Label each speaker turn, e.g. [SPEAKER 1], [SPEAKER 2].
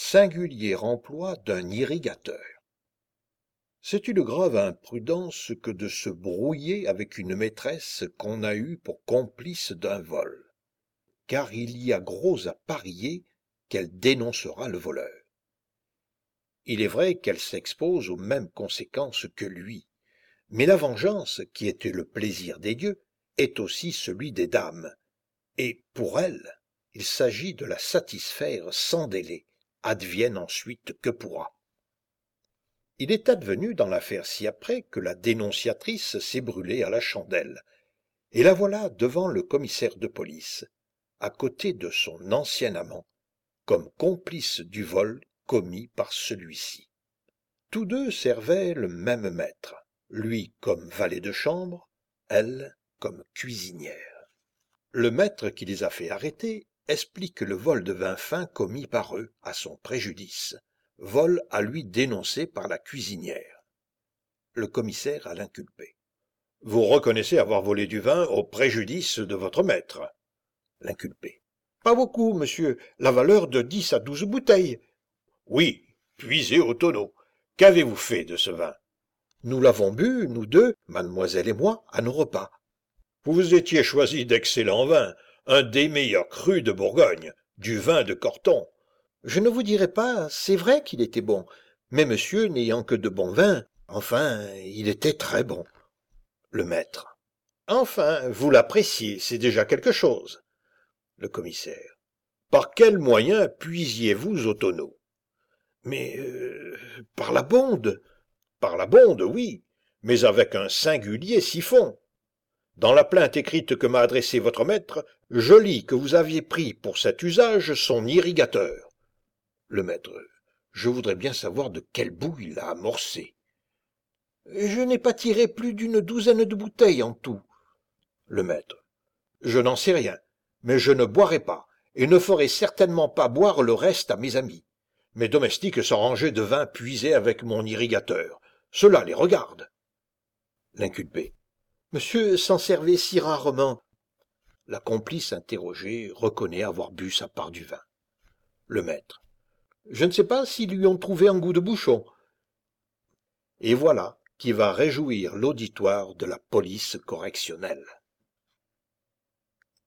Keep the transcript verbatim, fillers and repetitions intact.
[SPEAKER 1] singulier emploi d'un irrigateur. C'est une grave imprudence que de se brouiller avec une maîtresse qu'on a eue pour complice d'un vol, car il y a gros à parier qu'elle dénoncera le voleur. Il est vrai qu'elle s'expose aux mêmes conséquences que lui, mais la vengeance, qui était le plaisir des dieux, est aussi celui des dames, et pour elle, il s'agit de la satisfaire sans délai, advienne ensuite que pourra. Il est advenu dans l'affaire ci-après que la dénonciatrice s'est brûlée à la chandelle, et la voilà devant le commissaire de police, à côté de son ancien amant, comme complice du vol commis par celui-ci. Tous deux servaient le même maître, lui comme valet de chambre, elle comme cuisinière. Le maître qui les a fait arrêter explique le vol de vin fin commis par eux à son préjudice, vol à lui dénoncé par la cuisinière. Le commissaire à l'inculpé. « Vous reconnaissez avoir volé du vin au préjudice de votre maître ?» L'inculpé. « Pas beaucoup, monsieur, la valeur de dix à douze bouteilles. »« Oui, puisé au tonneau. Qu'avez-vous fait de ce vin ?»« Nous l'avons bu, nous deux, mademoiselle et moi, à nos repas. »« Vous vous étiez choisi d'excellents vins, un des meilleurs crus de Bourgogne, du vin de Corton. »« Je ne vous dirai pas, c'est vrai qu'il était bon, mais monsieur n'ayant que de bons vins, enfin, il était très bon. » Le maître. « Enfin, vous l'appréciez, c'est déjà quelque chose. » Le commissaire. « Par quels moyens puisiez-vous au tonneau ?»« Mais euh, par la bonde. »« Par la bonde, oui, mais avec un singulier siphon. Dans la plainte écrite que m'a adressée votre maître, je lis que vous aviez pris pour cet usage son irrigateur. » Le maître. « Je voudrais bien savoir de quel bout il l'a amorcé. »« Je n'ai pas tiré plus d'une douzaine de bouteilles en tout. » Le maître. « Je n'en sais rien, mais je ne boirai pas, et ne ferai certainement pas boire le reste à mes amis. Mes domestiques s'arrangeaient de vin puisé avec mon irrigateur. Cela les regarde. » L'inculpé. « Monsieur s'en servait si rarement. » La complice interrogée reconnaît avoir bu sa part du vin. Le maître. « Je ne sais pas s'ils lui ont trouvé un goût de bouchon. » Et voilà qui va réjouir l'auditoire de la police correctionnelle.